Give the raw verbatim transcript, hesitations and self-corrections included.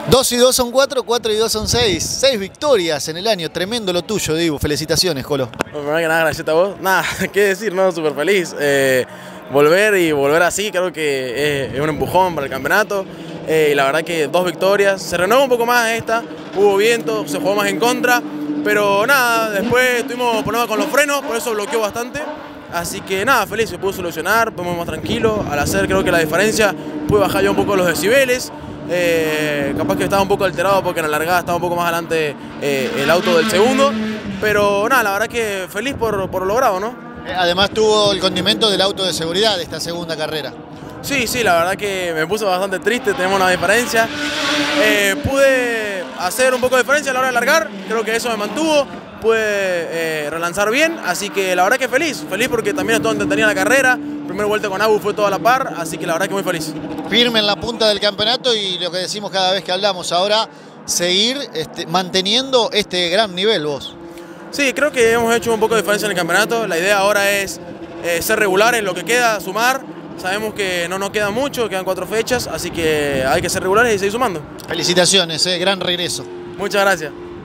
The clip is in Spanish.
Dos y dos son cuatro, cuatro y dos son seis. Seis victorias en el año. Tremendo lo tuyo, Dibu. Felicitaciones, Colo. Bueno, primero que nada, gracias a vos. Nada, qué decir, ¿no? Súper feliz. Eh, volver y volver así creo que es, es un empujón para el campeonato. Eh, y la verdad que dos victorias. Se renovó un poco más esta. Hubo viento, se jugó más en contra. Pero nada, después tuvimos problemas con los frenos, por eso bloqueó bastante. Así que nada, feliz, se pudo solucionar, podemos más tranquilo. Al hacer creo que la diferencia pude bajar yo un poco los decibeles. Eh, capaz que estaba un poco alterado porque en la largada estaba un poco más adelante eh, el auto del segundo. Pero nada, la verdad que feliz por, por lo logrado, ¿no? Además tuvo el condimento del auto de seguridad de esta segunda carrera. Sí, sí, la verdad que me puso bastante triste, tenemos una diferencia. Eh, pude hacer un poco de diferencia a la hora de largar, creo que eso me mantuvo. Pude eh, relanzar bien, así que la verdad que feliz, feliz porque también estuvo entretenida la carrera, primera vuelta con Abu fue toda la par, así que la verdad que muy feliz. Firme en la punta del campeonato y lo que decimos cada vez que hablamos ahora, seguir este, manteniendo este gran nivel vos. Sí, creo que hemos hecho un poco de diferencia en el campeonato, la idea ahora es eh, ser regulares, lo que queda, sumar, sabemos que no nos queda mucho, quedan cuatro fechas, así que hay que ser regulares y seguir sumando. Felicitaciones, eh, gran regreso. Muchas gracias.